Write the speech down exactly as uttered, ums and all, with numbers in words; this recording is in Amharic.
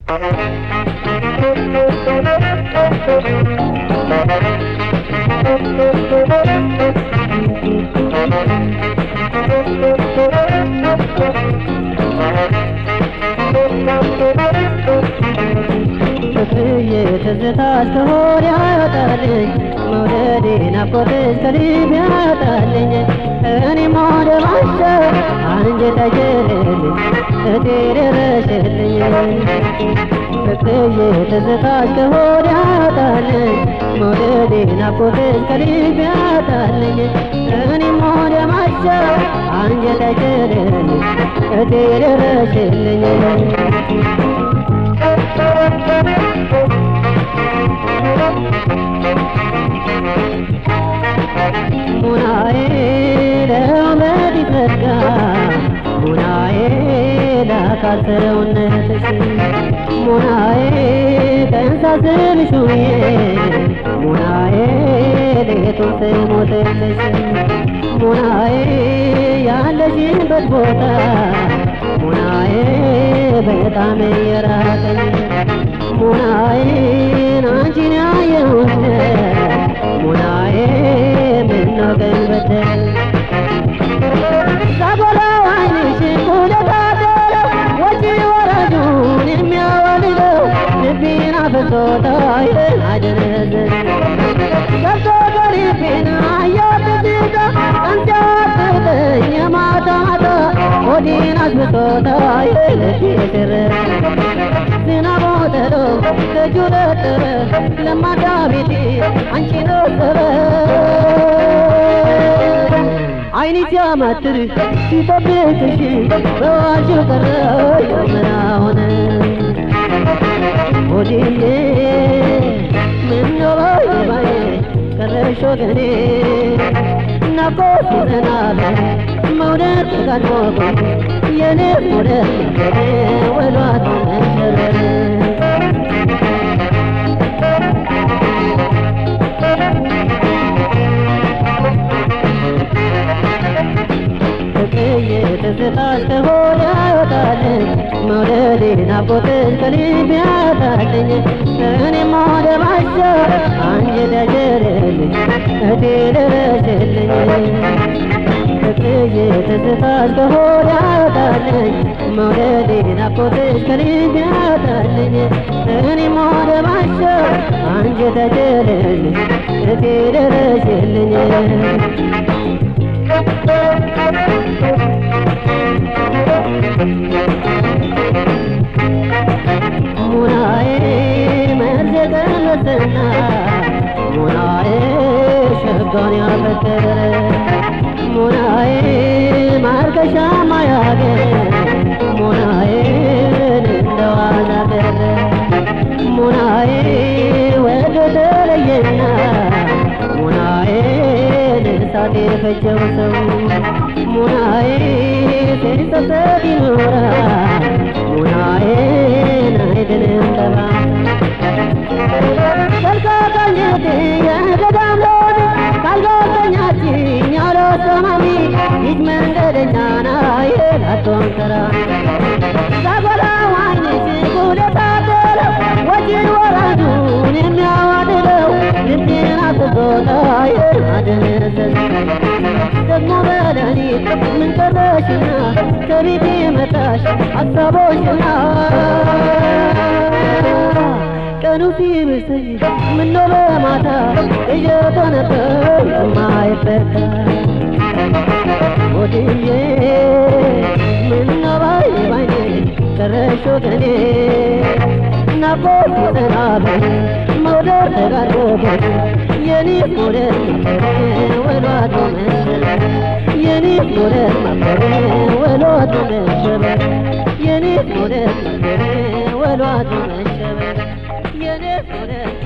ትዝታሽ ከሆድ ያወጣልኝ መውደዴን ናፍቆትሽ ከልብ ያወጣልኝ እኔም ወደ ማሰብ አንጀት አይችልልኝ እቴ ደረሽልኝ ፍቅርዬ ትዝታሽ ከሆድ ያወጣልኝ መውደዴን ናፍቆትሽ ከልብ ያወጣልኝ እኔም ወደ ማሰብ አንጀት አይችልልኝ እቴ ደረሽልኝ ሙናዬ ለውበት ይተጋ ሙናዬ ለአካል ሰውነትሽ ሙናዬ ተንሳስልሽ ውዬ ሙናዬ ሌቱን ስሞትልሽ ሙናዬ ያለሽበት ቦታ ሙናዬ በጣም የራቀኝ ሙናዬን አንቺን ያየሁት ሙናዬ ምነው ቀን በደል ሳጎላው ዓይንሽን ኩለታደለው ወጪ ወራጁን የሚያወልለው ልቤን አፍሶታል አደነዘዝ ገብቶ በልቤን አየሁት ትዝታ ቀን ሲያጥብኝ የማታ ማታ ሆዴን አስብሶታል ልቤ ትርታ ዝናቡ ጥሎ ደጁ ረጠበ ለማዳ ቤቴ አንቺን ወሰበ ዓይኔ ሲያማትር ሲጠብቅሽ በዋሽው ቀረ ምን ሆነ ሆዴዬ ምነው ባይ ቀረሽ ወገኔ ናፍቆት ይዘናል መውደድ ተጋድሞብኝ የኔ መውደድ ወሏት መሸበር ፍቅርዬ ትዝታሽ ከሆድ ያወጣልኝ መውደዴን ናፍቆትሽ ከልብ ያወጣልኝ እኔም ወደ ማሰብ አንጀት አይችልልኝ እቴ ደረሽልኝ ፍቅርዬ ትዝታሽ ከሆድ ያወጣልኝ መውደዴን ናፍቆትሽ ከልብ ያወጣልኝ እኔም ወደ ማሰብ አንጀት አይችልልኝ እቴ ደረሽልኝ ሙናዬ መርዝ ቀለሰና ሙናዬ ሸጋን ያፈቀረ ሙናዬ ማርከሻ ማያገር ሙናዬ እንደዋዛ ቀረ ሙናዬ ወደ ተለየና ሙናዬ እሳት የፈጀው ሰው ሙናዬ ሲሰሰት ይኖራል ሙናዬ አይድንም ጠባ ተልካካኝቴ የገዳም ሎሚ ካልጎተኛችኝ ያሎሰማሚ ይጅ መንገደኛ ናዬ ላቶን ተራ ዛጎላው ዓይንሽ ኩለታደለው ወጪን ወራጁን የሚያዋድለው ልቤን አስቦታዬ አደነዘዝ ደግሞ በሌሊት ምን ቀረሽና ከቤቴ መጣሽ ሀሳቦሽና ቀኑ ሲብሰኝ ምነው በማታ እየቶ ነበር የማይፈታ ሆድዬ ምነው ባይ ባይኔ ቀረሽ ወገኔ ናፍቆት ይዘናል መውደድ ተጋድሞብኝ የኔ መውደድ ወሏት መሸበር የኔ መውደድ ወሏት መሸበር የኔ መውደድ ወሏት መሸበር የኔ መውደድ